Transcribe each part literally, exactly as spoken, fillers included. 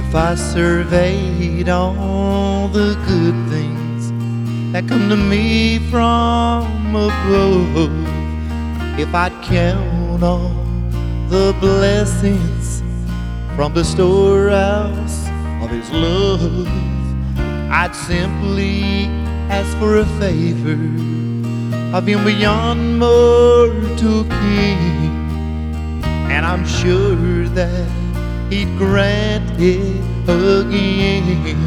If I surveyed all the good things that come to me from above, if I'd count all the blessings from the storehouse of His love, I'd simply ask for a favor of Him beyond mortal king, and I'm sure that He'd grant it again.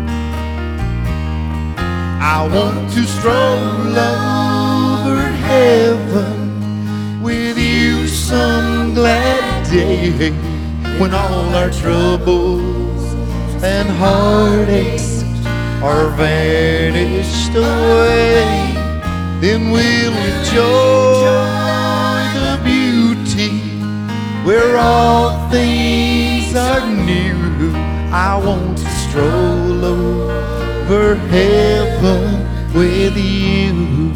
I want to stroll over heaven with you some glad day, when all our troubles and heartaches are vanished away. Then we'll enjoy the beauty where all things are new. I want to stroll over heaven with you.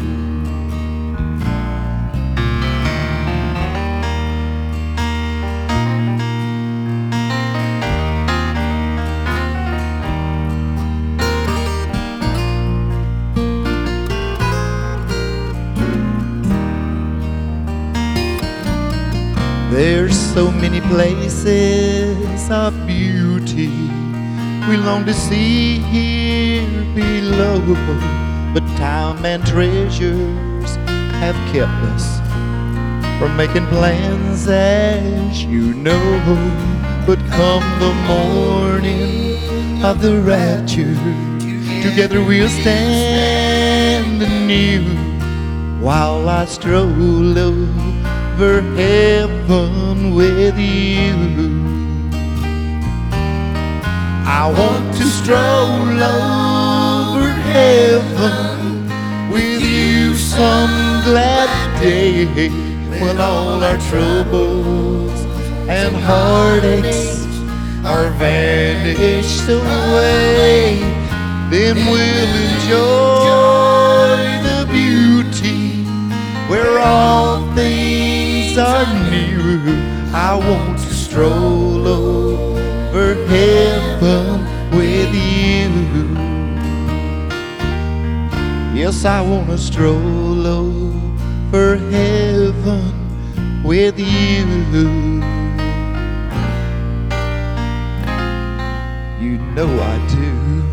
There's so many places of beauty we long to see here below, but time and treasures have kept us from making plans, as you know. But come the morning of the rapture, together we'll stand anew, while I stroll over heaven with you. I want to stroll over heaven with you some glad day, when all our troubles and heartaches are vanished away. Then we'll enjoy the beauty where all things are new. I want to stroll over heaven with you. Yes, I want to stroll over heaven with you. You know I do.